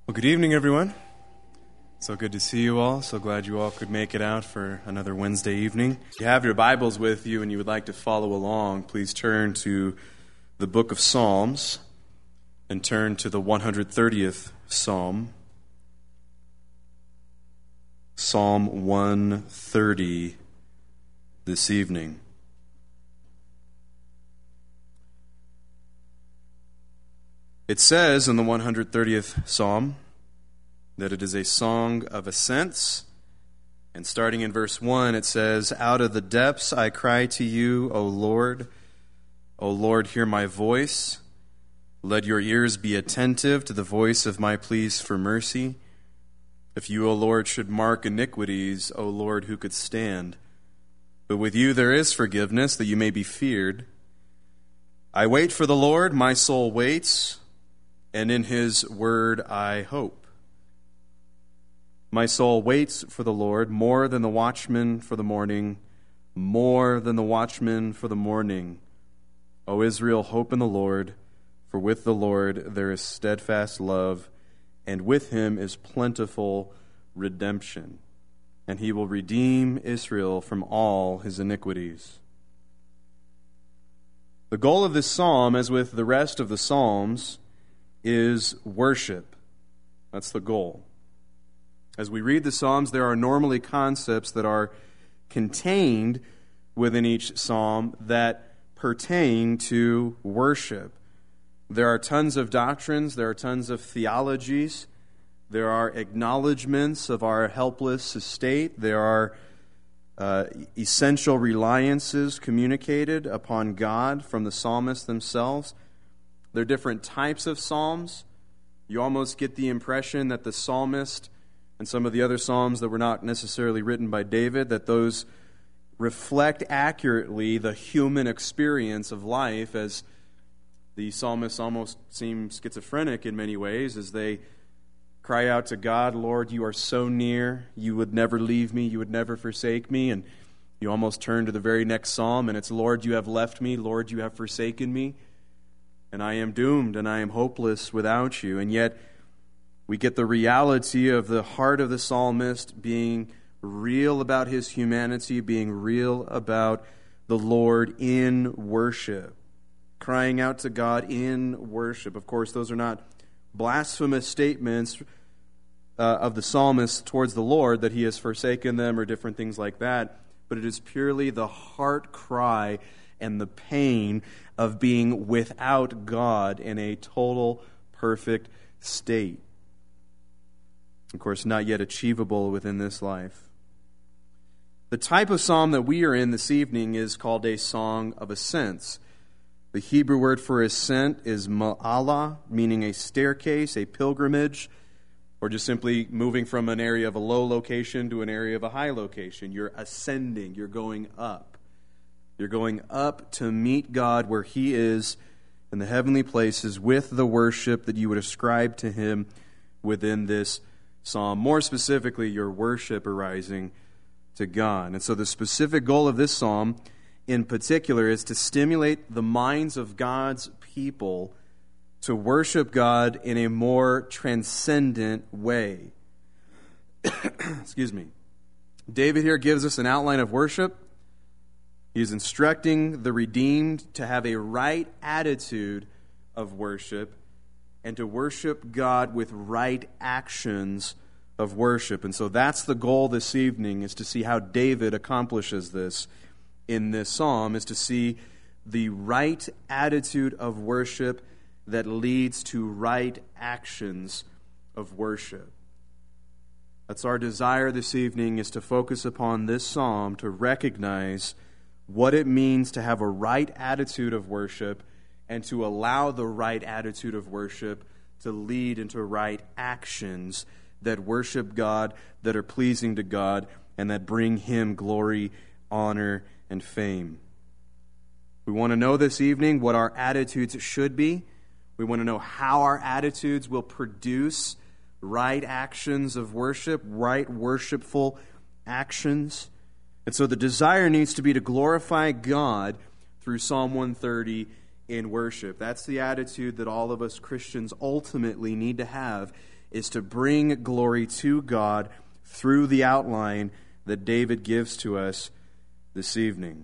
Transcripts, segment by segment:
Well, good evening, everyone. So good to see you all. So glad you all could make it out for another Wednesday evening. If you have your Bibles with you and you would like to follow along, please turn to the book of Psalms and turn to the 130th Psalm. Psalm 130 this evening. It says in the 130th Psalm that it is a song of ascents. And starting in verse 1, it says, "Out of the depths I cry to you, O Lord. O Lord, hear my voice. Let your ears be attentive to the voice of my pleas for mercy. If you, O Lord, should mark iniquities, O Lord, who could stand? But with you there is forgiveness, that you may be feared. I wait for the Lord, my soul waits, and in his word I hope. My soul waits for the Lord more than the watchman for the morning, more than the watchman for the morning. O Israel, hope in the Lord, for with the Lord there is steadfast love, and with him is plentiful redemption, and he will redeem Israel from all his iniquities." The goal of this psalm, as with the rest of the psalms, is worship. That's the goal. As we read the Psalms, there are normally concepts that are contained within each psalm that pertain to worship. There are tons of doctrines, there are tons of theologies, there are acknowledgments of our helpless estate, there are essential reliances communicated upon God from the psalmists themselves. There are different types of psalms. You almost get the impression that the psalmist and some of the other psalms that were not necessarily written by David, that those reflect accurately the human experience of life, as the psalmists almost seem schizophrenic in many ways as they cry out to God, "Lord, you are so near, you would never leave me, you would never forsake me." And you almost turn to the very next psalm and it's, "Lord, you have left me, Lord, you have forsaken me, and I am doomed and I am hopeless without you." And yet we get the reality of the heart of the psalmist being real about his humanity, being real about the Lord in worship, crying out to God in worship. Of course, those are not blasphemous statements of the psalmist towards the Lord, that he has forsaken them or different things like that, but it is purely the heart cry and the pain of being without God in a total, perfect state. Of course, not yet achievable within this life. The type of psalm that we are in this evening is called a song of ascents. The Hebrew word for ascent is ma'ala, meaning a staircase, a pilgrimage, or just simply moving from an area of a low location to an area of a high location. You're ascending, you're going up. You're going up to meet God where he is in the heavenly places with the worship that you would ascribe to him within this psalm. More specifically, your worship arising to God. And so the specific goal of this psalm in particular is to stimulate the minds of God's people to worship God in a more transcendent way. Excuse me. David here gives us an outline of worship. He's instructing the redeemed to have a right attitude of worship and to worship God with right actions of worship. And so that's the goal this evening, is to see how David accomplishes this in this psalm, is to see the right attitude of worship that leads to right actions of worship. That's our desire this evening, is to focus upon this psalm, to recognize what it means to have a right attitude of worship and to allow the right attitude of worship to lead into right actions that worship God, that are pleasing to God, and that bring him glory, honor, and fame. We want to know this evening what our attitudes should be. We want to know how our attitudes will produce right actions of worship, right worshipful actions. And so the desire needs to be to glorify God through Psalm 130 in worship. That's the attitude that all of us Christians ultimately need to have is to bring glory to God through the outline that David gives to us this evening.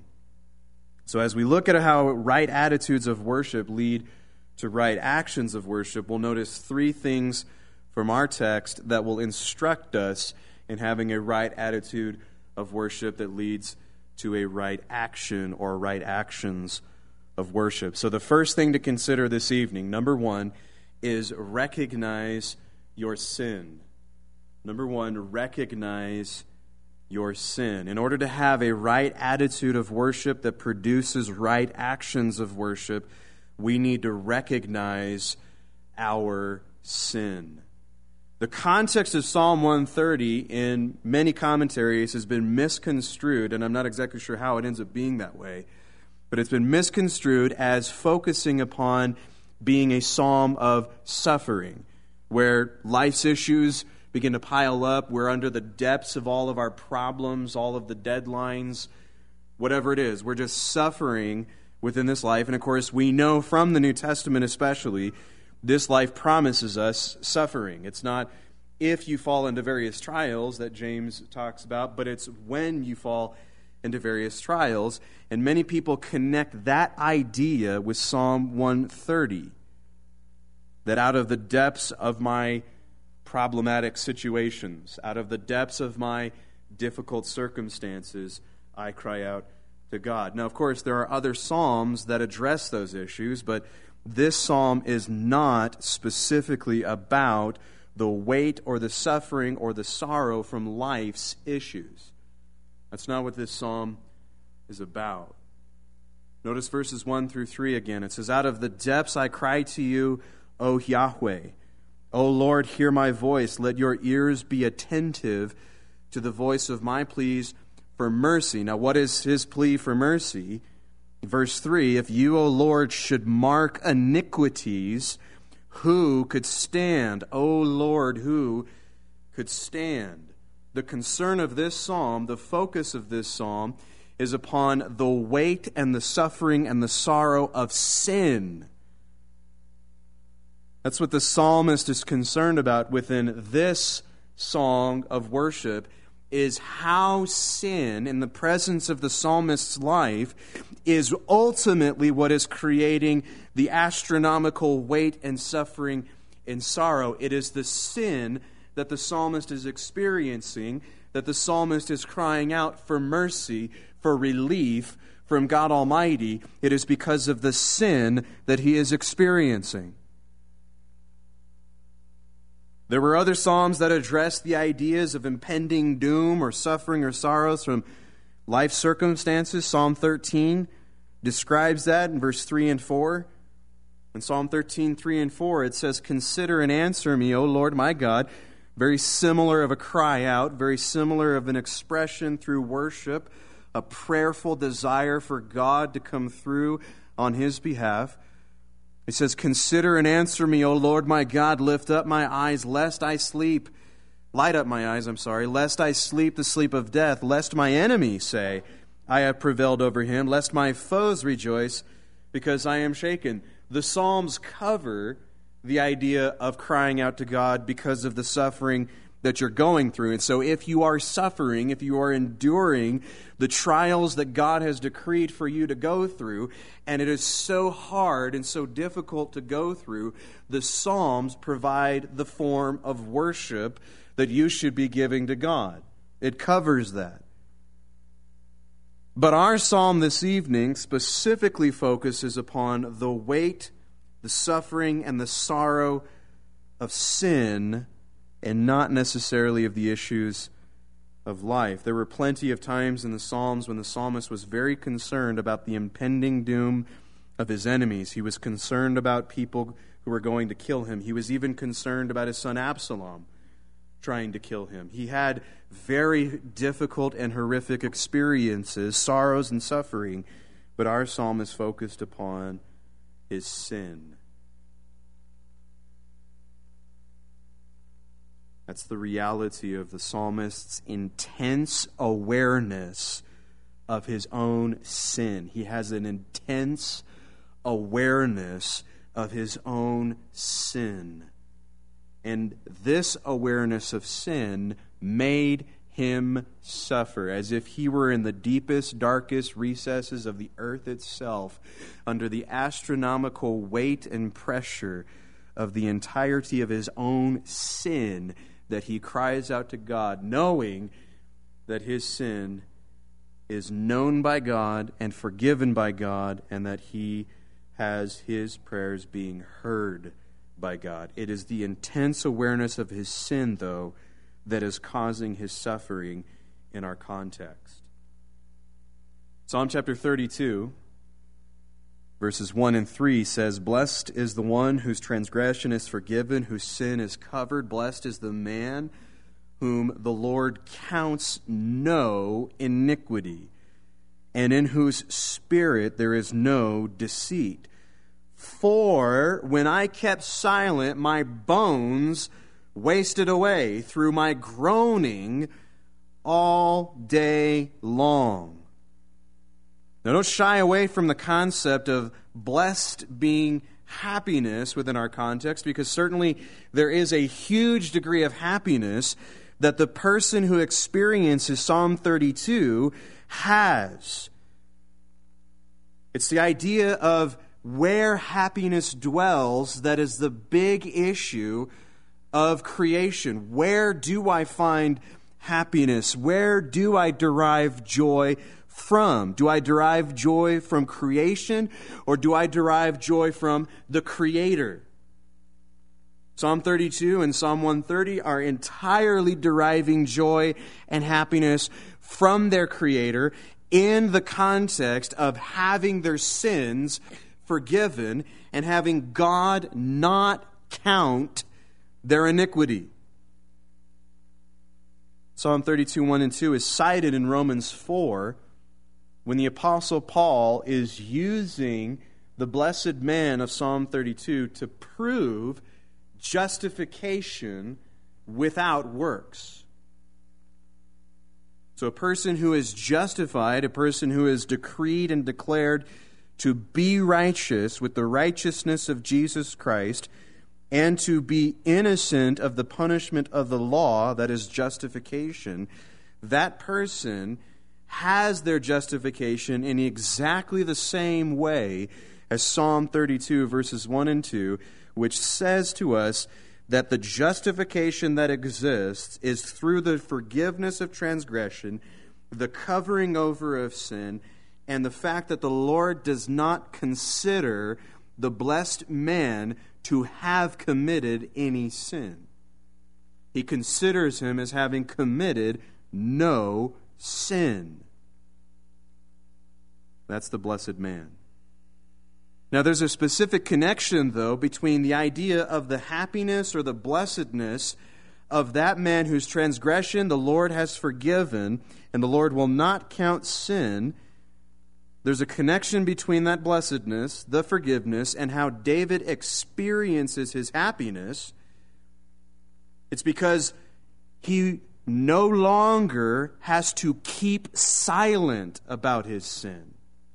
So as we look at how right attitudes of worship lead to right actions of worship, we'll notice three things from our text that will instruct us in having a right attitude of worship that leads to a right action or right actions of worship. So the first thing to consider this evening, number one, is recognize your sin. Number one, recognize your sin. In order to have a right attitude of worship that produces right actions of worship, we need to recognize our sin. The context of Psalm 130 in many commentaries has been misconstrued, and I'm not exactly sure how it ends up being that way, but it's been misconstrued as focusing upon being a psalm of suffering, where life's issues begin to pile up. We're under the depths of all of our problems, all of the deadlines, whatever it is. We're just suffering within this life. And of course, we know from the New Testament especially, this life promises us suffering. It's not if you fall into various trials that James talks about, but it's when you fall into various trials. And many people connect that idea with Psalm 130, that out of the depths of my problematic situations, out of the depths of my difficult circumstances, I cry out to God. Now, of course, there are other psalms that address those issues, but this psalm is not specifically about the weight or the suffering or the sorrow from life's issues. That's not what this psalm is about. Notice verses 1 through 3 again. It says, "Out of the depths I cry to you, O Yahweh. O Lord, hear my voice. Let your ears be attentive to the voice of my pleas for mercy." Now, what is his plea for mercy? Verse 3, "If you, O Lord, should mark iniquities, who could stand? O Lord, who could stand?" The concern of this psalm, the focus of this psalm, is upon the weight and the suffering and the sorrow of sin. That's what the psalmist is concerned about within this song of worship, is how sin in the presence of the psalmist's life is ultimately what is creating the astronomical weight and suffering and sorrow. It is the sin that the psalmist is experiencing, that the psalmist is crying out for mercy, for relief from God Almighty. It is because of the sin that he is experiencing. There were other psalms that addressed the ideas of impending doom or suffering or sorrows from life circumstances. Psalm 13 describes that in verse 3 and 4. In Psalm 13, 3 and 4, it says, "Consider and answer me, O Lord my God." Very similar of a cry out, very similar of an expression through worship, a prayerful desire for God to come through on his behalf. It says, "Consider and answer me, O Lord my God. Lift up my eyes, lest I sleep." Light up my eyes, lest I sleep the sleep of death, lest my enemies say, "I have prevailed over him," lest my foes rejoice, because I am shaken. The Psalms cover the idea of crying out to God because of the suffering that you're going through. And so if you are suffering, if you are enduring the trials that God has decreed for you to go through, and it is so hard and so difficult to go through, the Psalms provide the form of worship that you should be giving to God. It covers that. But our psalm this evening specifically focuses upon the weight, the suffering, and the sorrow of sin, and not necessarily of the issues of life. There were plenty of times in the Psalms when the psalmist was very concerned about the impending doom of his enemies. He was concerned about people who were going to kill him. He was even concerned about his son Absalom trying to kill him. He had very difficult and horrific experiences, sorrows and suffering, but our psalm is focused upon his sin. That's the reality of the psalmist's intense awareness of his own sin. He has an intense awareness of his own sin. And this awareness of sin made him suffer, as if he were in the deepest, darkest recesses of the earth itself, under the astronomical weight and pressure of the entirety of his own sin, that he cries out to God, knowing that his sin is known by God and forgiven by God, and that he has his prayers being heard by God. It is the intense awareness of his sin, though, that is causing his suffering in our context. Psalm chapter 32, verses 1 and 3 says, "Blessed is the one whose transgression is forgiven, whose sin is covered. Blessed is the man whom the Lord counts no iniquity, and in whose spirit there is no deceit. For when I kept silent, my bones wasted away through my groaning all day long." Now, don't shy away from the concept of blessed being happiness within our context, because certainly there is a huge degree of happiness that the person who experiences Psalm 32 has. It's the idea of where happiness dwells that is the big issue of creation. Where do I find happiness? Where do I derive joy from? Do I derive joy from creation, or do I derive joy from the Creator? Psalm 32 and Psalm 130 are entirely deriving joy and happiness from their Creator in the context of having their sins forgiven and having God not count their iniquity. Psalm 32, 1 and 2 is cited in Romans 4 when the Apostle Paul is using the blessed man of Psalm 32 to prove justification without works. So a person who is justified, a person who is decreed and declared to be righteous with the righteousness of Jesus Christ, and to be innocent of the punishment of the law, that is justification, that person has their justification in exactly the same way as Psalm 32, verses 1 and 2, which says to us that the justification that exists is through the forgiveness of transgression, the covering over of sin, and the fact that the Lord does not consider the blessed man to have committed any sin. He considers him as having committed no sin. That's the blessed man. Now, there's a specific connection, though, between the idea of the happiness or the blessedness of that man whose transgression the Lord has forgiven, and the Lord will not count sin. There's a connection between that blessedness, the forgiveness, and how David experiences his happiness. It's because he no longer has to keep silent about his sin.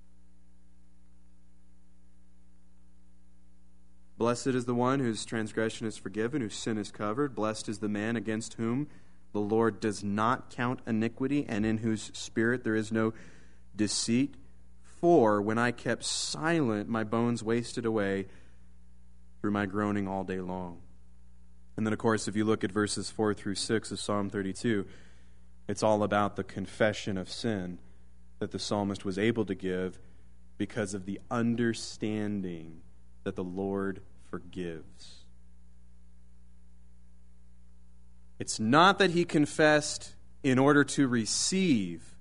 Blessed is the one whose transgression is forgiven, whose sin is covered. Blessed is the man against whom the Lord does not count iniquity, and in whose spirit there is no deceit. For when I kept silent, my bones wasted away through my groaning all day long. And then, of course, if you look at verses 4 through 6 of Psalm 32, it's all about the confession of sin that the psalmist was able to give because of the understanding that the Lord forgives. It's not that he confessed in order to receive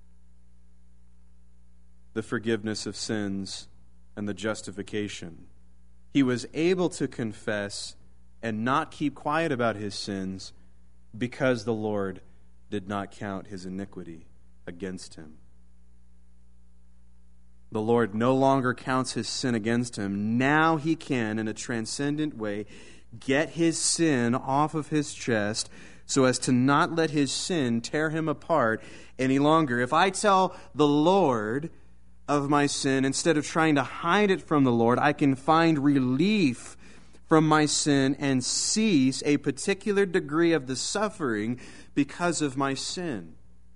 the forgiveness of sins and the justification. He was able to confess and not keep quiet about his sins because the Lord did not count his iniquity against him. The Lord no longer counts his sin against him. Now he can, in a transcendent way, get his sin off of his chest so as to not let his sin tear him apart any longer. If I tell the Lord of my sin, instead of trying to hide it from the Lord, I can find relief from my sin and cease a particular degree of the suffering because of my sin.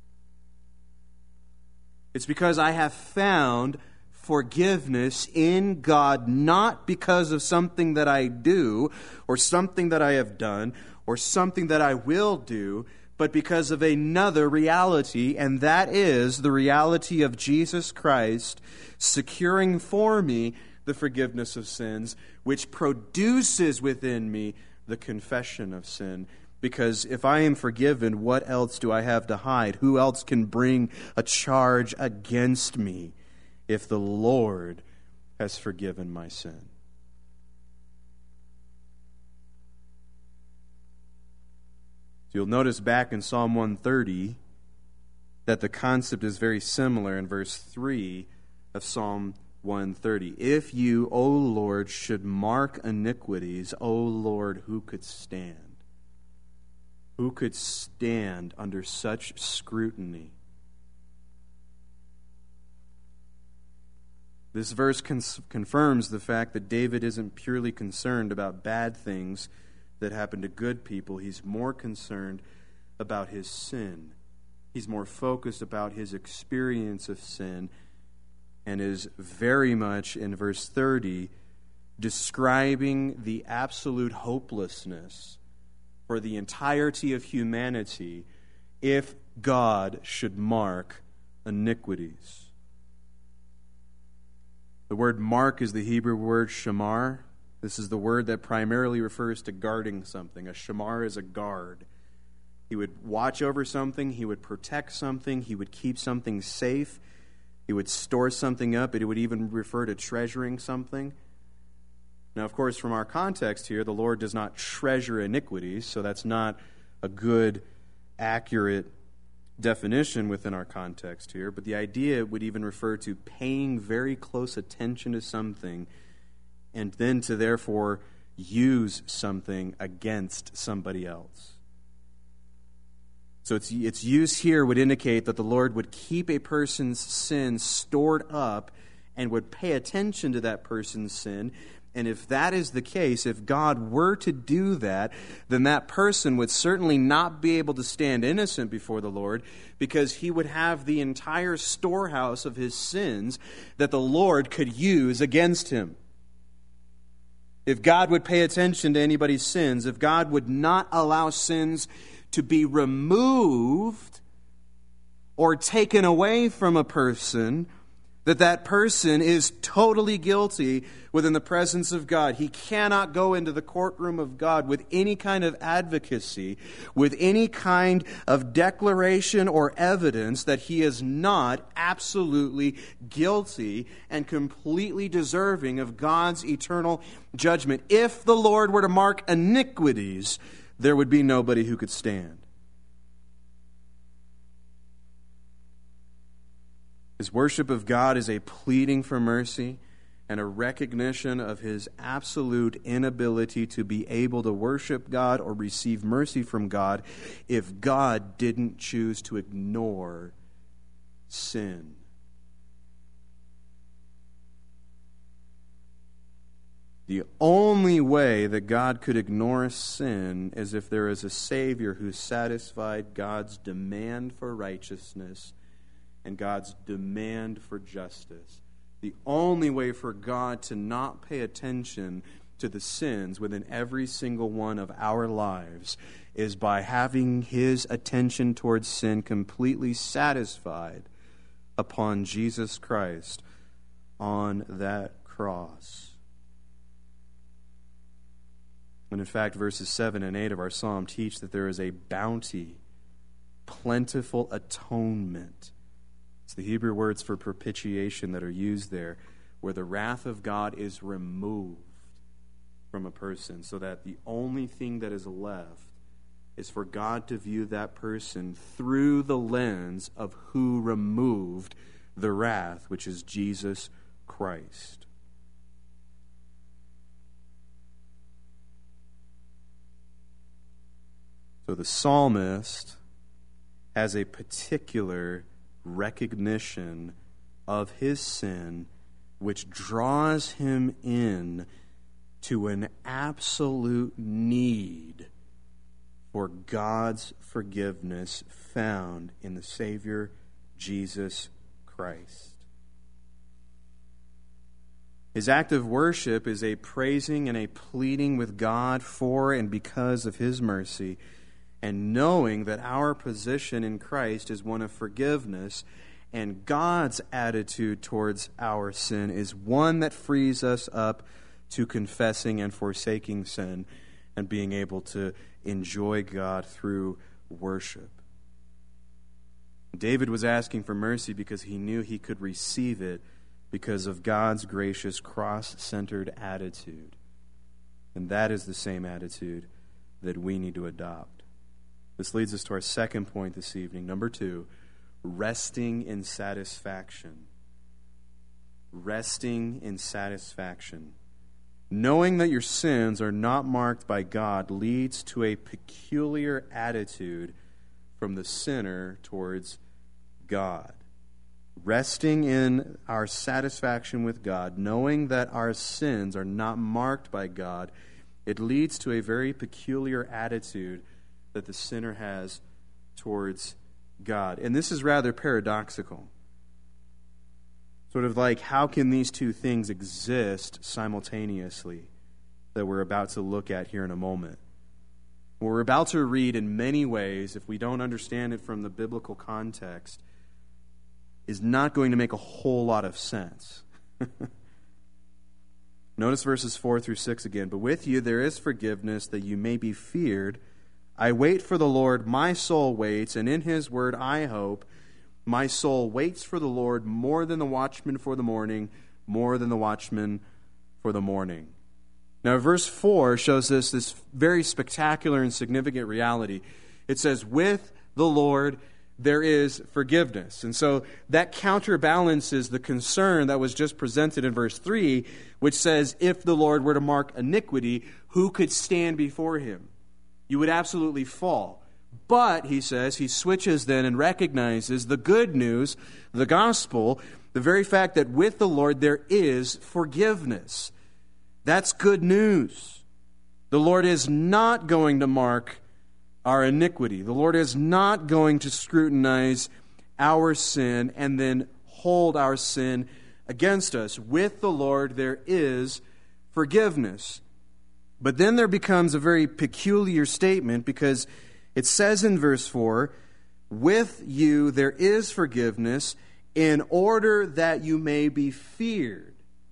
It's because I have found forgiveness in God, not because of something that I do or something that I have done or something that I will do, but because of another reality, and that is the reality of Jesus Christ securing for me the forgiveness of sins, which produces within me the confession of sin. Because if I am forgiven, what else do I have to hide? Who else can bring a charge against me if the Lord has forgiven my sin? You'll notice back in Psalm 130 that the concept is very similar in verse 3 of Psalm 130. If you, O Lord, should mark iniquities, O Lord, who could stand? Who could stand under such scrutiny? This verse confirms the fact that David isn't purely concerned about bad things that happen to good people. He's more concerned about his sin. He's more focused about his experience of sin, and is very much, in verse 30, describing the absolute hopelessness for the entirety of humanity if God should mark iniquities. The word mark is the Hebrew word shamar. This is the word that primarily refers to guarding something. A shamar is a guard. He would watch over something. He would protect something. He would keep something safe. He would store something up. It would even refer to treasuring something. Now, of course, from our context here, the Lord does not treasure iniquities, so that's not a good, accurate definition within our context here. But the idea would even refer to paying very close attention to something and then to therefore use something against somebody else. So its use here would indicate that the Lord would keep a person's sin stored up and would pay attention to that person's sin. And if that is the case, if God were to do that, then that person would certainly not be able to stand innocent before the Lord, because he would have the entire storehouse of his sins that the Lord could use against him. If God would pay attention to anybody's sins, if God would not allow sins to be removed or taken away from a person, that person is totally guilty within the presence of God. He cannot go into the courtroom of God with any kind of advocacy, with any kind of declaration or evidence that he is not absolutely guilty and completely deserving of God's eternal judgment. If the Lord were to mark iniquities, there would be nobody who could stand. His worship of God is a pleading for mercy and a recognition of his absolute inability to be able to worship God or receive mercy from God if God didn't choose to ignore sin. The only way that God could ignore sin is if there is a Savior who satisfied God's demand for righteousness and God's demand for justice. The only way for God to not pay attention to the sins within every single one of our lives is by having his attention towards sin completely satisfied upon Jesus Christ on that cross. And in fact, verses 7 and 8 of our psalm teach that there is a bounty, plentiful atonement. It's the Hebrew words for propitiation that are used there, where the wrath of God is removed from a person, so that the only thing that is left is for God to view that person through the lens of who removed the wrath, which is Jesus Christ. So the psalmist has a particular recognition of his sin, which draws him in to an absolute need for God's forgiveness found in the Savior, Jesus Christ. His act of worship is a praising and a pleading with God for and because of His mercy, and knowing that our position in Christ is one of forgiveness, and God's attitude towards our sin is one that frees us up to confessing and forsaking sin and being able to enjoy God through worship. David was asking for mercy because he knew he could receive it because of God's gracious cross-centered attitude. And that is the same attitude that we need to adopt. This leads us to our second point this evening. Number 2, resting in satisfaction. Resting in satisfaction. Knowing that your sins are not marked by God leads to a peculiar attitude from the sinner towards God. Resting in our satisfaction with God, knowing that our sins are not marked by God, it leads to a very peculiar attitude that the sinner has towards God. And this is rather paradoxical. Sort of like, how can these two things exist simultaneously that we're about to look at here in a moment? What we're about to read in many ways, if we don't understand it from the biblical context, is not going to make a whole lot of sense. Notice verses 4 through 6 again. But with you there is forgiveness, that you may be feared. I wait for the Lord, my soul waits, and in His word I hope. My soul waits for the Lord more than the watchman for the morning, more than the watchman for the morning. Now verse 4 shows us this very spectacular and significant reality. It says, with the Lord there is forgiveness. And so that counterbalances the concern that was just presented in verse 3, which says, if the Lord were to mark iniquity, who could stand before Him? You would absolutely fall. But, he says, he switches then and recognizes the good news, the gospel, the very fact that with the Lord there is forgiveness. That's good news. The Lord is not going to mark our iniquity. The Lord is not going to scrutinize our sin and then hold our sin against us. With the Lord there is forgiveness. But then there becomes a very peculiar statement, because it says in verse 4, with you there is forgiveness, in order that you may be feared.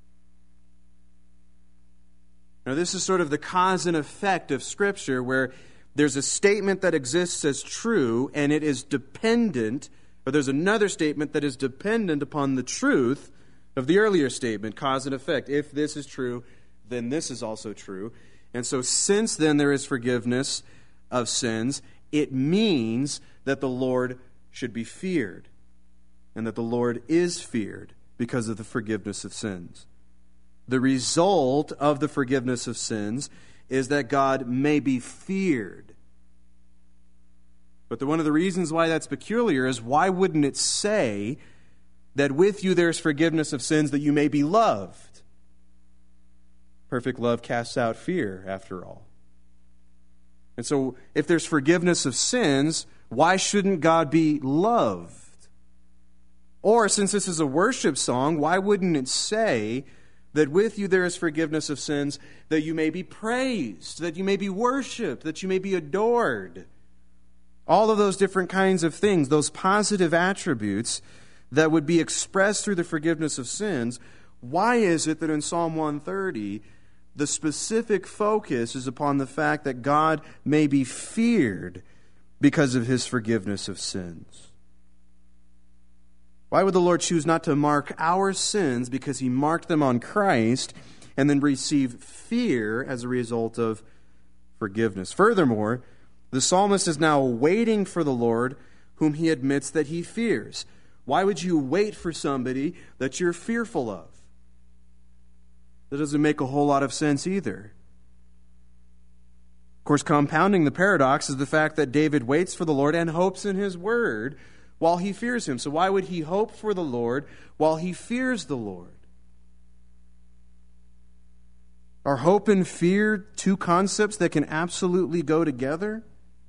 Now this is sort of the cause and effect of Scripture, where there's a statement that exists as true, and it is dependent, or there's another statement that is dependent upon the truth of the earlier statement, cause and effect. If this is true, then this is also true. And so since then there is forgiveness of sins, it means that the Lord should be feared, and that the Lord is feared because of the forgiveness of sins. The result of the forgiveness of sins is that God may be feared. But one of the reasons why that's peculiar is, why wouldn't it say that with you there's forgiveness of sins, that you may be loved? Perfect love casts out fear, after all. And so if there's forgiveness of sins, why shouldn't God be loved? Or, since this is a worship song, why wouldn't it say that with you there is forgiveness of sins, that you may be praised, that you may be worshipped, that you may be adored? All of those different kinds of things, those positive attributes that would be expressed through the forgiveness of sins. Why is it that in Psalm 130, the specific focus is upon the fact that God may be feared because of His forgiveness of sins? Why would the Lord choose not to mark our sins because He marked them on Christ, and then receive fear as a result of forgiveness? Furthermore, the psalmist is now waiting for the Lord whom he admits that he fears. Why would you wait for somebody that you're fearful of? That doesn't make a whole lot of sense either. Of course, compounding the paradox is the fact that David waits for the Lord and hopes in His word while he fears Him. So why would he hope for the Lord while he fears the Lord? Are hope and fear two concepts that can absolutely go together?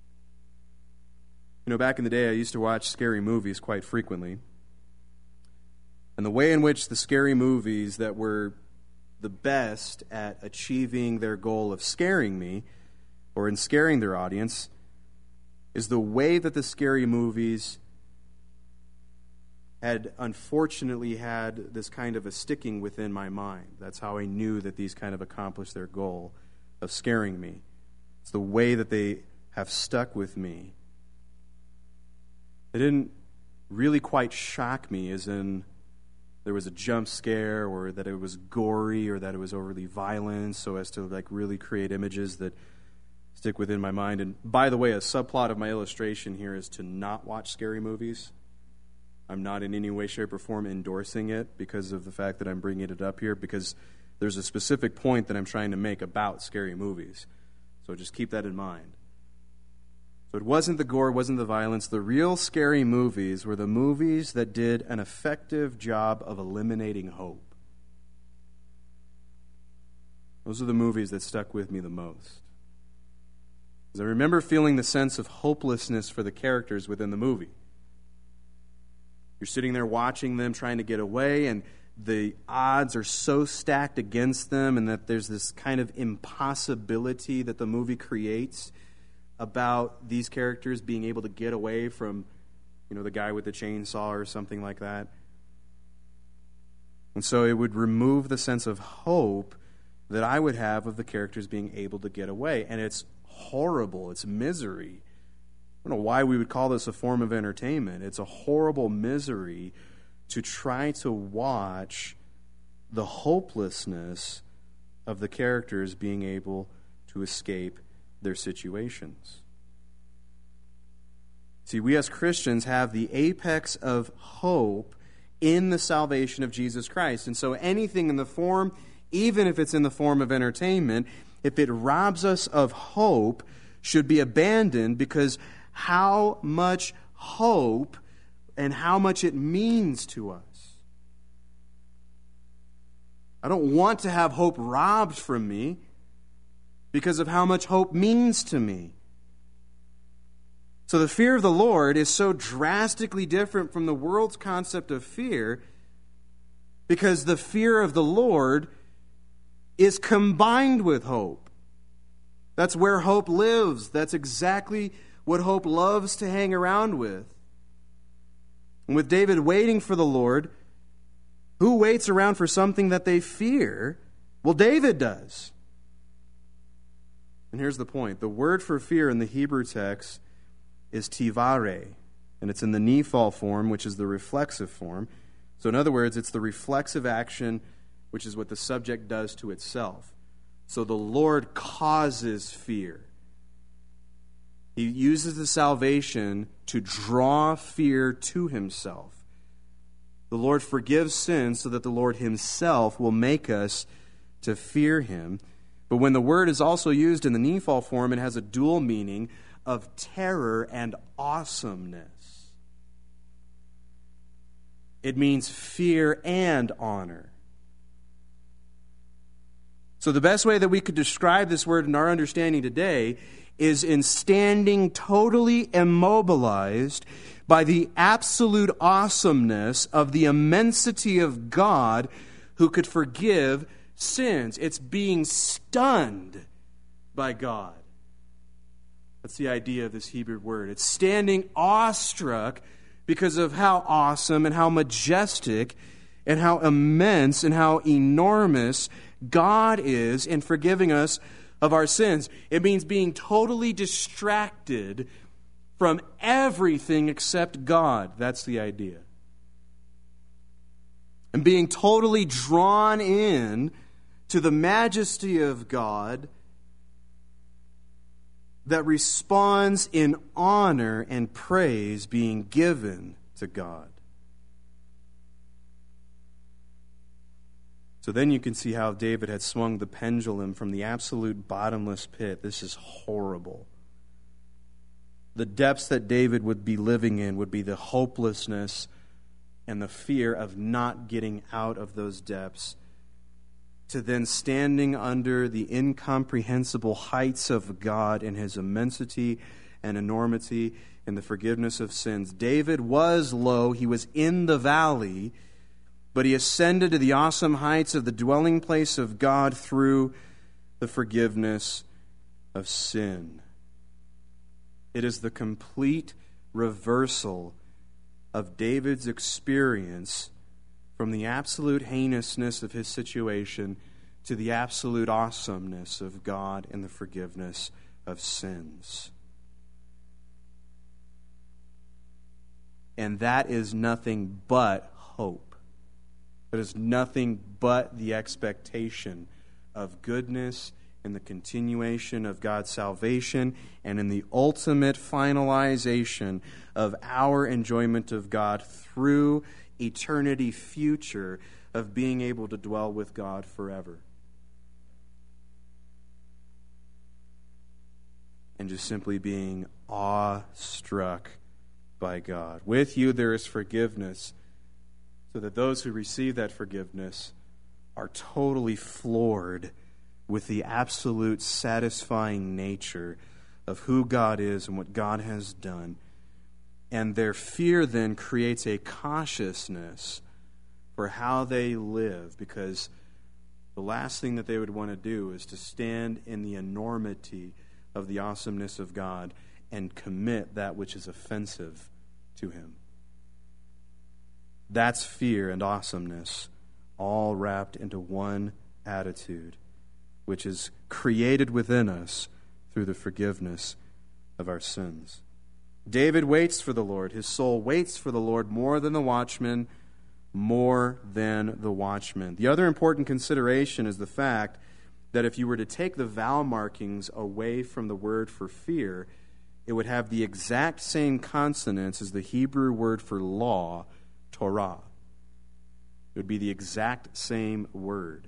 Back in the day, I used to watch scary movies quite frequently. And the way in which the scary movies that were the best at achieving their goal of scaring me, or in scaring their audience, is the way that the scary movies had unfortunately had this kind of a sticking within my mind. That's how I knew that these kind of accomplished their goal of scaring me. It's the way that they have stuck with me. They didn't really quite shock me, as in there was a jump scare, or that it was gory, or that it was overly violent, so as to really create images that stick within my mind. And by the way, a subplot of my illustration here is to not watch scary movies. I'm not in any way, shape, or form endorsing it because of the fact that I'm bringing it up here, because there's a specific point that I'm trying to make about scary movies. So just keep that in mind. So it wasn't the gore, it wasn't the violence. The real scary movies were the movies that did an effective job of eliminating hope. Those are the movies that stuck with me the most. Because I remember feeling the sense of hopelessness for the characters within the movie. You're sitting there watching them, trying to get away, and the odds are so stacked against them, and that there's this kind of impossibility that the movie creates about these characters being able to get away from, the guy with the chainsaw or something like that. And so it would remove the sense of hope that I would have of the characters being able to get away. And it's horrible. It's misery. I don't know why we would call this a form of entertainment. It's a horrible misery to try to watch the hopelessness of the characters being able to escape their situations. See, we as Christians have the apex of hope in the salvation of Jesus Christ. And so anything in the form, even if it's in the form of entertainment, if it robs us of hope, should be abandoned, because how much hope and how much it means to us. I don't want to have hope robbed from me because of how much hope means to me. So the fear of the Lord is so drastically different from the world's concept of fear, because the fear of the Lord is combined with hope. That's where hope lives. That's exactly what hope loves to hang around with. And with David waiting for the Lord, who waits around for something that they fear? Well, David does. And here's the point. The word for fear in the Hebrew text is tivare, and it's in the nephal form, which is the reflexive form. So in other words, it's the reflexive action, which is what the subject does to itself. So the Lord causes fear. He uses the salvation to draw fear to himself. The Lord forgives sin so that the Lord himself will make us to fear him. But when the word is also used in the nephal form, it has a dual meaning of terror and awesomeness. It means fear and honor. So the best way that we could describe this word in our understanding today is in standing totally immobilized by the absolute awesomeness of the immensity of God who could forgive sins. It's being stunned by God. That's the idea of this Hebrew word. It's standing awestruck because of how awesome and how majestic and how immense and how enormous God is in forgiving us of our sins. It means being totally distracted from everything except God. That's the idea. And being totally drawn in to the majesty of God that responds in honor and praise being given to God. So then you can see how David had swung the pendulum from the absolute bottomless pit. This is horrible. The depths that David would be living in would be the hopelessness and the fear of not getting out of those depths. to then standing under the incomprehensible heights of God in his immensity and enormity in the forgiveness of sins. David was low, he was in the valley, but he ascended to the awesome heights of the dwelling place of God through the forgiveness of sin. It is the complete reversal of David's experience from the absolute heinousness of his situation to the absolute awesomeness of God and the forgiveness of sins. And that is nothing but hope. It is nothing but the expectation of goodness and the continuation of God's salvation and in the ultimate finalization of our enjoyment of God through eternity future of being able to dwell with God forever. And just simply being awestruck by God. With you there is forgiveness, so that those who receive that forgiveness are totally floored with the absolute satisfying nature of who God is and what God has done. And their fear then creates a cautiousness for how they live, because the last thing that they would want to do is to stand in the enormity of the awesomeness of God and commit that which is offensive to him. That's fear and awesomeness, all wrapped into one attitude, which is created within us through the forgiveness of our sins. David waits for the Lord. His soul waits for the Lord more than the watchman, more than the watchman. The other important consideration is the fact that if you were to take the vowel markings away from the word for fear, it would have the exact same consonants as the Hebrew word for law, Torah. It would be the exact same word.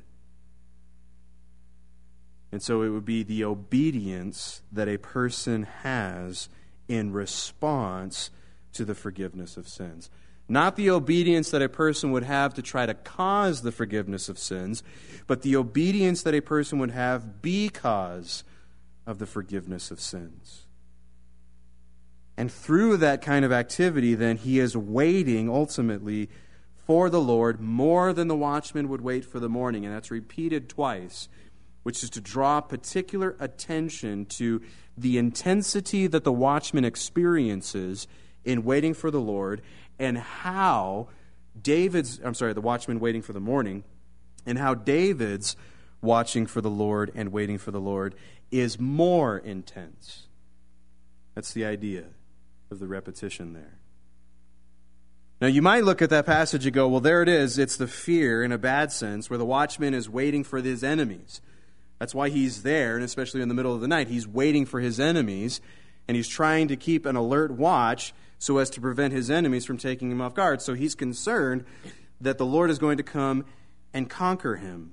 And so it would be the obedience that a person has in response to the forgiveness of sins. Not the obedience that a person would have to try to cause the forgiveness of sins, but the obedience that a person would have because of the forgiveness of sins. And through that kind of activity, then, he is waiting ultimately for the Lord more than the watchman would wait for the morning. And that's repeated twice, which is to draw particular attention to the intensity that the watchman experiences in waiting for the Lord, and how the watchman waiting for the morning, and how David's watching for the Lord and waiting for the Lord is more intense. That's the idea of the repetition there. Now, you might look at that passage and go, well, there it is. It's the fear in a bad sense, where the watchman is waiting for his enemies. That's why he's there, and especially in the middle of the night, he's waiting for his enemies, and he's trying to keep an alert watch so as to prevent his enemies from taking him off guard. So he's concerned that the Lord is going to come and conquer him.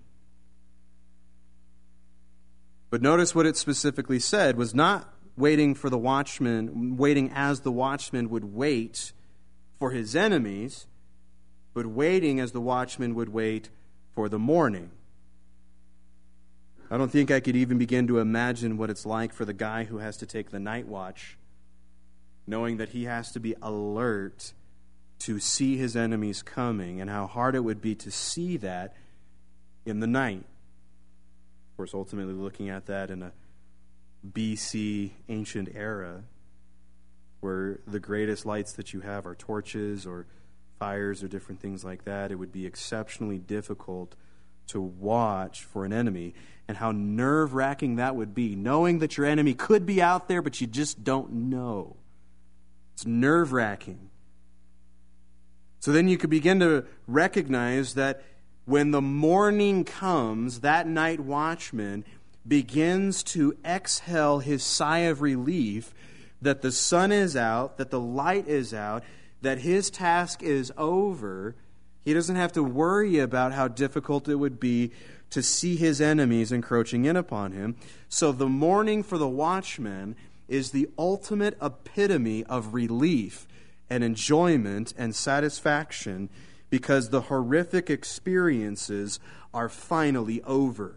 But notice what it specifically said was not waiting for the watchman, waiting as the watchman would wait for his enemies, but waiting as the watchman would wait for the morning. I don't think I could even begin to imagine what it's like for the guy who has to take the night watch, knowing that he has to be alert to see his enemies coming, and how hard it would be to see that in the night. Of course, ultimately looking at that in a BC ancient era, where the greatest lights that you have are torches or fires or different things like that, it would be exceptionally difficult to watch for an enemy, and how nerve-wracking that would be, knowing that your enemy could be out there, but you just don't know. It's nerve-wracking. So then you could begin to recognize that when the morning comes, that night watchman begins to exhale his sigh of relief that the sun is out, that the light is out, that his task is over. He doesn't have to worry about how difficult it would be to see his enemies encroaching in upon him. So the morning for the watchman is the ultimate epitome of relief and enjoyment and satisfaction, because the horrific experiences are finally over.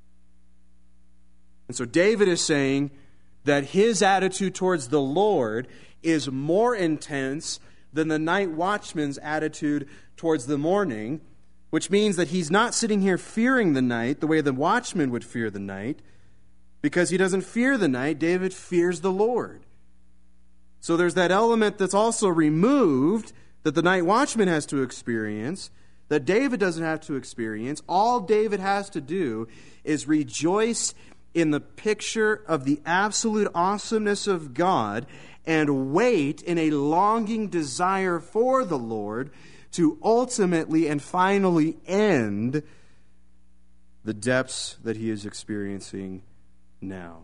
And so David is saying that his attitude towards the Lord is more intense than the night watchman's attitude towards the morning, which means that he's not sitting here fearing the night the way the watchman would fear the night. Because he doesn't fear the night, David fears the Lord. So there's that element that's also removed that the night watchman has to experience, that David doesn't have to experience. All David has to do is rejoice in the picture of the absolute awesomeness of God and wait in a longing desire for the Lord to ultimately and finally end the depths that he is experiencing now.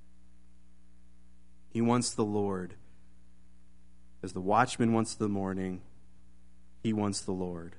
He wants the Lord. As the watchman wants the morning, he wants the Lord.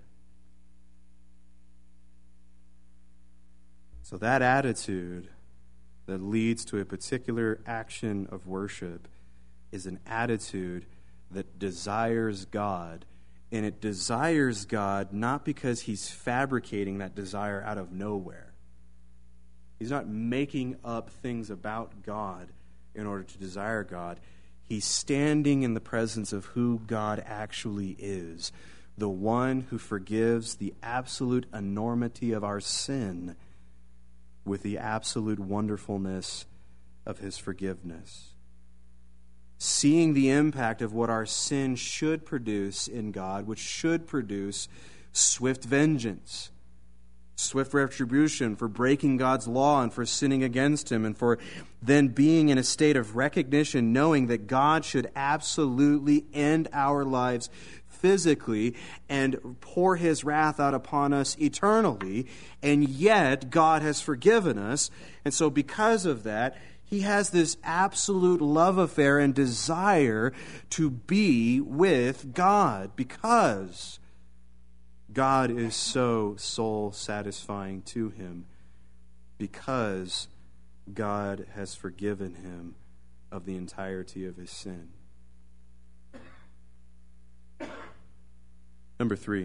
So that attitude that leads to a particular action of worship is an attitude that desires God. And it desires God not because he's fabricating that desire out of nowhere. He's not making up things about God in order to desire God. He's standing in the presence of who God actually is, the one who forgives the absolute enormity of our sin with the absolute wonderfulness of his forgiveness. Seeing the impact of what our sin should produce in God, which should produce swift vengeance, swift retribution for breaking God's law and for sinning against him, and for then being in a state of recognition, knowing that God should absolutely end our lives physically and pour his wrath out upon us eternally, and yet God has forgiven us. And so because of that, he has this absolute love affair and desire to be with God, because God is so soul-satisfying to him, because God has forgiven him of the entirety of his sin. Number 3.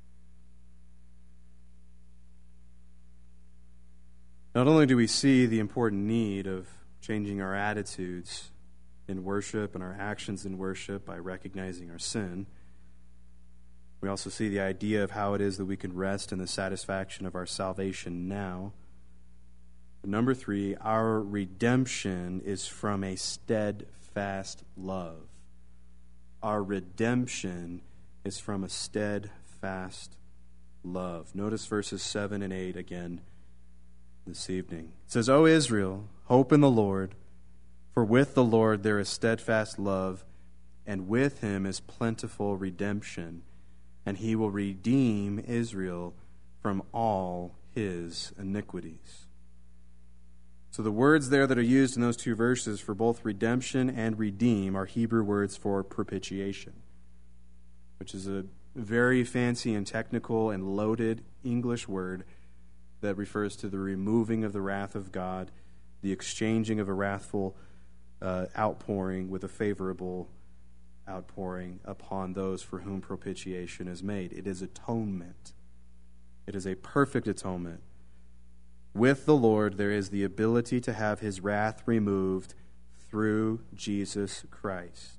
Not only do we see the important need of changing our attitudes in worship and our actions in worship by recognizing our sin, we also see the idea of how it is that we can rest in the satisfaction of our salvation now. Number 3, our redemption is from a steadfast love. Our redemption is from a steadfast love. Notice verses 7 and 8 again this evening. It says, O Israel, hope in the Lord, for with the Lord there is steadfast love, and with him is plentiful redemption, and he will redeem Israel from all his iniquities. So the words there that are used in those two verses for both redemption and redeem are Hebrew words for propitiation, which is a very fancy and technical and loaded English word that refers to the removing of the wrath of God, the exchanging of a wrathful outpouring with a favorable outpouring upon those for whom propitiation is made. It is atonement. It is a perfect atonement. With the Lord, there is the ability to have his wrath removed through Jesus Christ.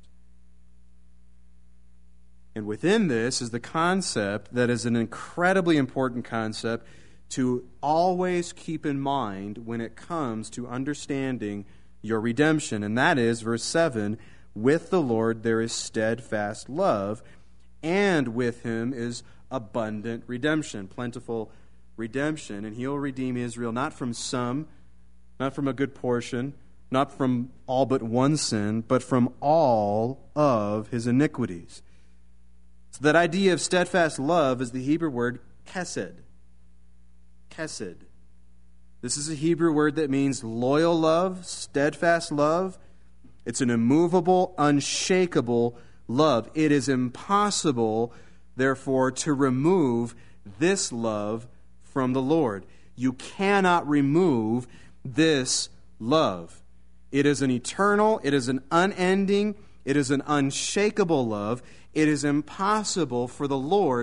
And within this is the concept that is an incredibly important concept to always keep in mind when it comes to understanding your redemption. And that is, verse 7, with the Lord there is steadfast love, and with him is abundant redemption, plentiful redemption. And he'll redeem Israel not from some, not from a good portion, not from all but one sin, but from all of his iniquities. So that idea of steadfast love is the Hebrew word chesed. Chesed. This is a Hebrew word that means loyal love, steadfast love. It's an immovable, unshakable love. It is impossible, therefore, to remove this love from the Lord. You cannot remove this love. It is an eternal, it is an unending, it is an unshakable love. It is impossible for the Lord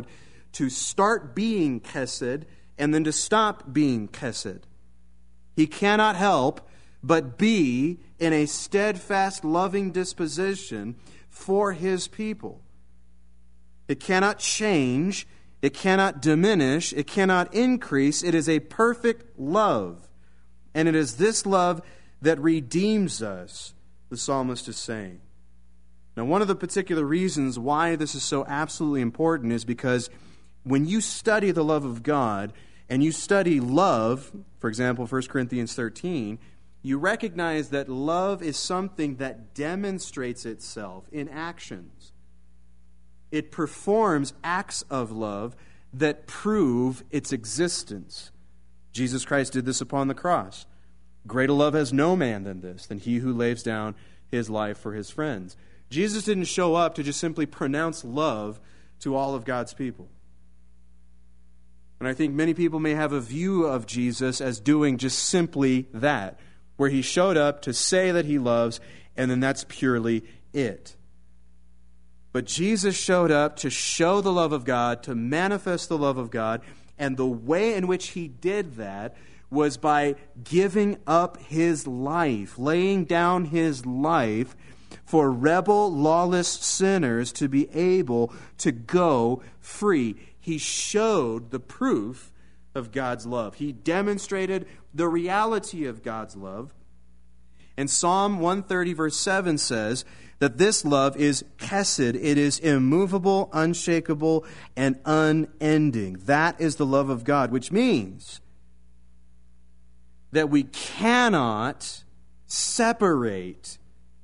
to start being chesed and then to stop being chesed. He cannot help but be in a steadfast, loving disposition for his people. It cannot change, it cannot diminish, it cannot increase. It is a perfect love. And it is this love that redeems us, the psalmist is saying. Now, one of the particular reasons why this is so absolutely important is because when you study the love of God and you study love, for example, 1 Corinthians 13, you recognize that love is something that demonstrates itself in actions. It performs acts of love that prove its existence. Jesus Christ did this upon the cross. Greater love has no man than this, than he who lays down his life for his friends. Jesus didn't show up to just simply pronounce love to all of God's people. And I think many people may have a view of Jesus as doing just simply that, where he showed up to say that he loves, and then that's purely it. But Jesus showed up to show the love of God, to manifest the love of God, and the way in which he did that was by giving up his life, laying down his life for rebel, lawless sinners to be able to go free. He showed the proof of God's love. He demonstrated the reality of God's love. And Psalm 130 verse 7 says that this love is chesed. It is immovable, unshakable, and unending. That is the love of God, which means that we cannot separate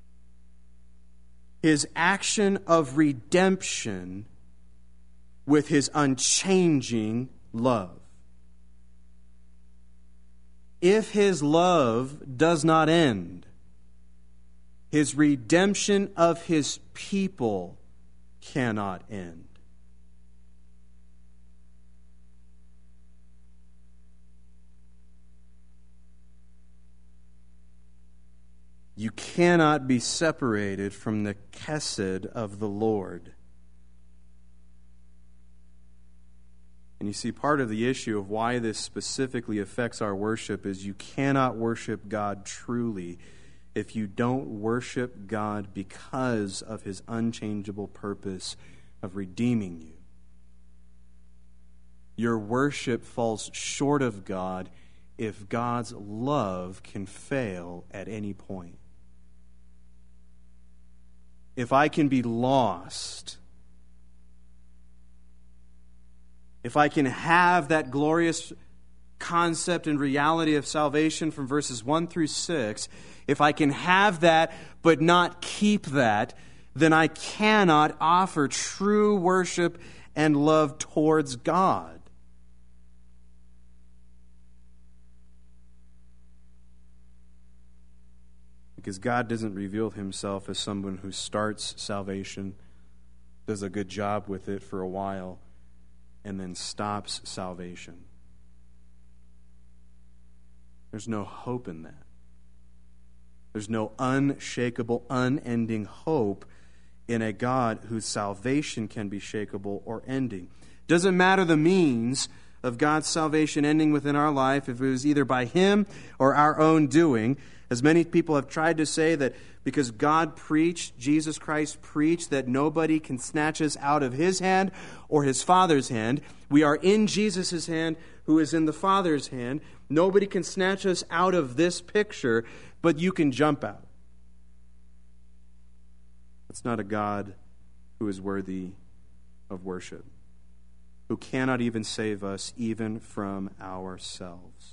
his action of redemption with his unchanging love. If his love does not end, his redemption of his people cannot end. You cannot be separated from the chesed of the Lord. And you see, part of the issue of why this specifically affects our worship is you cannot worship God truly if you don't worship God because of his unchangeable purpose of redeeming you. Your worship falls short of God if God's love can fail at any point. If I can be lost, if I can have that glorious concept and reality of salvation from verses 1 through 6, if I can have that but not keep that, then I cannot offer true worship and love towards God. Because God doesn't reveal himself as someone who starts salvation, does a good job with it for a while, and then stops salvation. There's no hope in that. There's no unshakable, unending hope in a God whose salvation can be shakable or ending. Doesn't matter the means of God's salvation ending within our life, if it was either by him or our own doing. As many people have tried to say that because God preached, Jesus Christ preached, that nobody can snatch us out of his hand or his Father's hand. We are in Jesus' hand, who is in the Father's hand. Nobody can snatch us out of this picture, but you can jump out. That's not a God who is worthy of worship, who cannot even save us even from ourselves.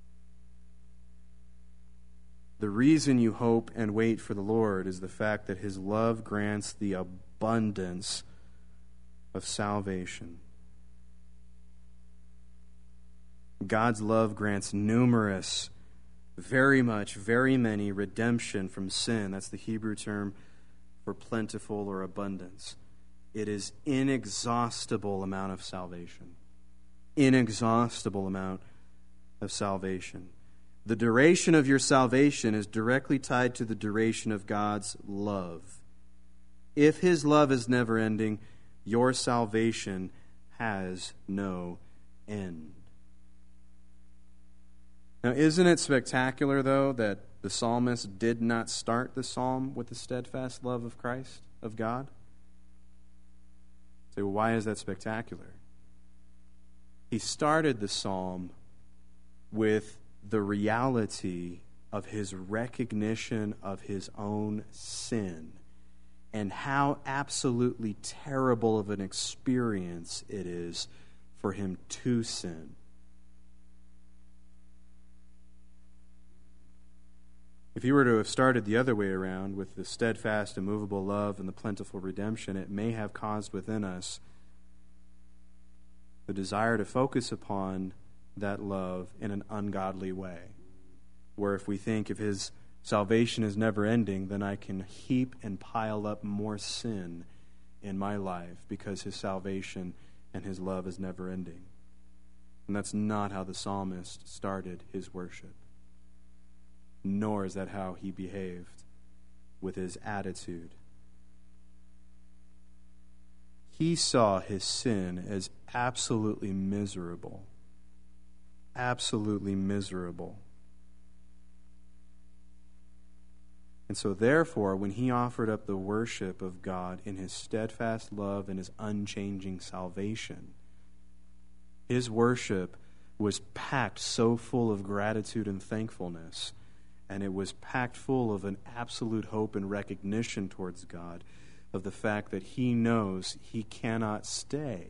The reason you hope and wait for the Lord is the fact that his love grants the abundance of salvation. God's love grants numerous, very many redemption from sin. That's the Hebrew term for plentiful or abundance. It is inexhaustible amount of salvation. Inexhaustible amount of salvation. The duration of your salvation is directly tied to the duration of God's love. If his love is never ending, your salvation has no end. Now, isn't it spectacular, though, that the psalmist did not start the psalm with the steadfast love of Christ, of God? Say, well, why is that spectacular? He started the psalm with the reality of his recognition of his own sin and how absolutely terrible of an experience it is for him to sin. If he were to have started the other way around with the steadfast, immovable love and the plentiful redemption, it may have caused within us the desire to focus upon that love in an ungodly way, where if we think if his salvation is never ending, then I can heap and pile up more sin in my life because his salvation and his love is never ending. And that's not how the psalmist started his worship, nor is that how he behaved with his attitude. He saw his sin as absolutely miserable. Absolutely miserable. And so therefore, when he offered up the worship of God in his steadfast love and his unchanging salvation, his worship was packed so full of gratitude and thankfulness, and it was packed full of an absolute hope and recognition towards God of the fact that he knows he cannot stay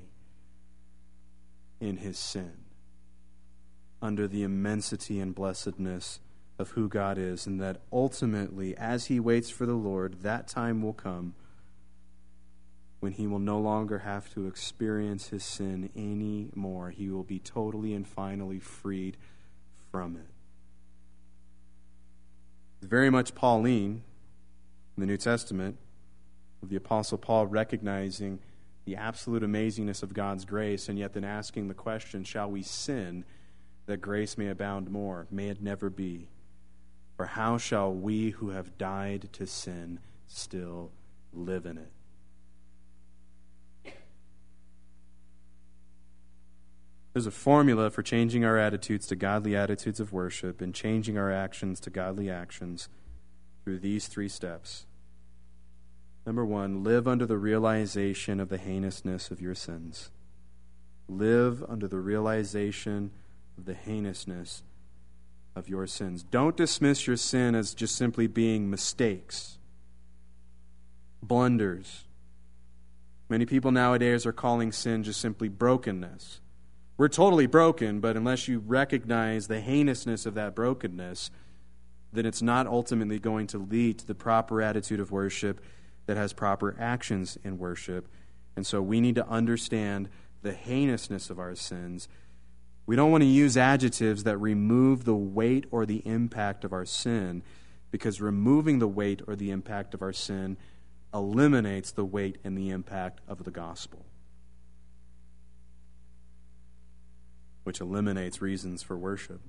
in his sin under the immensity and blessedness of who God is, and that ultimately, as he waits for the Lord, that time will come when he will no longer have to experience his sin anymore. He will be totally and finally freed from it. It's very much Pauline in the New Testament, of the Apostle Paul recognizing the absolute amazingness of God's grace, and yet then asking the question, shall we sin that grace may abound more? May it never be. For how shall we who have died to sin still live in it? There's a formula for changing our attitudes to godly attitudes of worship and changing our actions to godly actions through these 3 steps. Number 1, live under the realization of the heinousness of your sins. Live under the realization of the heinousness of your sins. Don't dismiss your sin as just simply being mistakes, blunders. Many people nowadays are calling sin just simply brokenness. We're totally broken, but unless you recognize the heinousness of that brokenness, then it's not ultimately going to lead to the proper attitude of worship that has proper actions in worship. And so we need to understand the heinousness of our sins. We don't want to use adjectives that remove the weight or the impact of our sin, because removing the weight or the impact of our sin eliminates the weight and the impact of the gospel, which eliminates reasons for worship.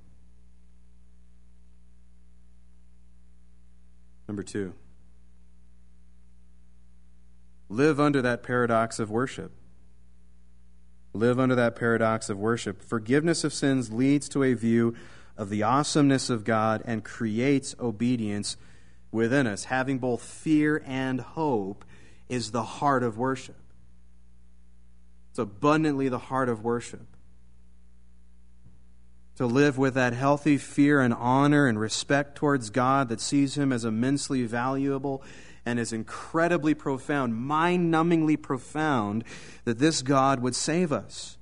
Number 2, live under that paradox of worship. Live under that paradox of worship. Forgiveness of sins leads to a view of the awesomeness of God and creates obedience within us. Having both fear and hope is the heart of worship. It's abundantly the heart of worship. To live with that healthy fear and honor and respect towards God that sees him as immensely valuable and is incredibly profound, mind-numbingly profound, that this God would save us.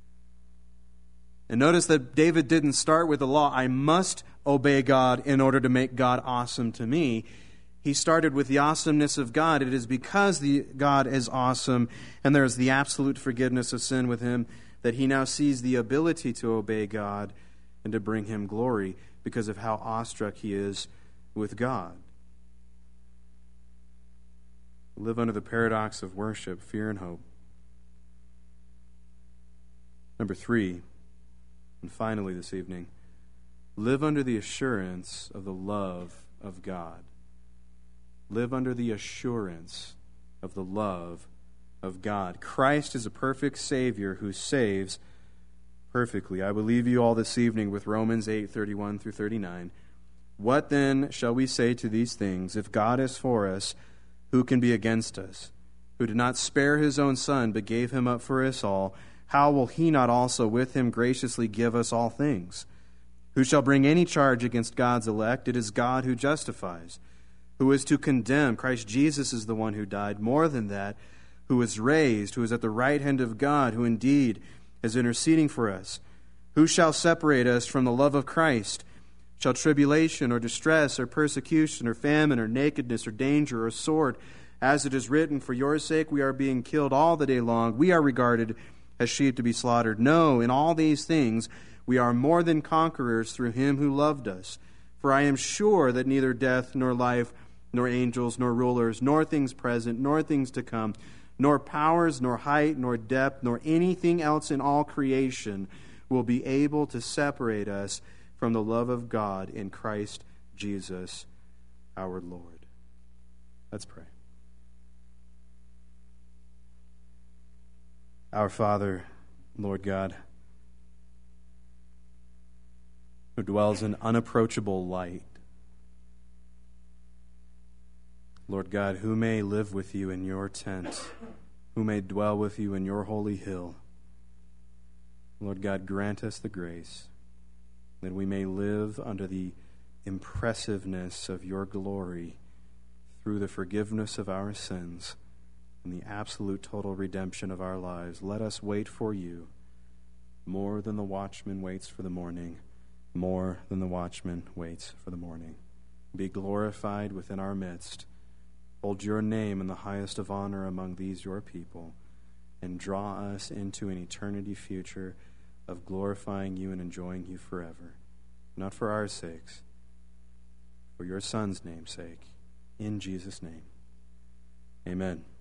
And notice that David didn't start with the law, I must obey God in order to make God awesome to me. He started with the awesomeness of God. It is because God is awesome and there is the absolute forgiveness of sin with him that he now sees the ability to obey God and to bring him glory because of how awestruck he is with God. Live under the paradox of worship, fear, and hope. Number 3, and finally this evening, live under the assurance of the love of God. Live under the assurance of the love of God. Christ is a perfect Savior who saves perfectly. I will leave you all this evening with Romans 8:31 through 39. What then shall we say to these things? If God is for us, who can be against us? Who did not spare his own Son, but gave him up for us all, how will he not also with him graciously give us all things? Who shall bring any charge against God's elect? It is God who justifies. Who is to condemn? Christ Jesus is the one who died. More than that, who is raised, who is at the right hand of God, who indeed is interceding for us. Who shall separate us from the love of Christ? Shall tribulation or distress or persecution or famine or nakedness or danger or sword? As it is written, for your sake we are being killed all the day long. We are regarded as sheep to be slaughtered. No, in all these things we are more than conquerors through him who loved us. For I am sure that neither death nor life, nor angels, nor rulers, nor things present, nor things to come, nor powers, nor height, nor depth, nor anything else in all creation will be able to separate us from the love of God in Christ Jesus our Lord. Let's pray. Our Father, Lord God, who dwells in unapproachable light, Lord God, who may live with you in your tent, who may dwell with you in your holy hill. Lord God, grant us the grace that we may live under the impressiveness of your glory through the forgiveness of our sins and the absolute total redemption of our lives. Let us wait for you more than the watchman waits for the morning, more than the watchman waits for the morning. Be glorified within our midst. Hold your name in the highest of honor among these your people, and draw us into an eternity future of glorifying you and enjoying you forever. Not for our sakes, for your Son's name's sake. In Jesus' name, amen.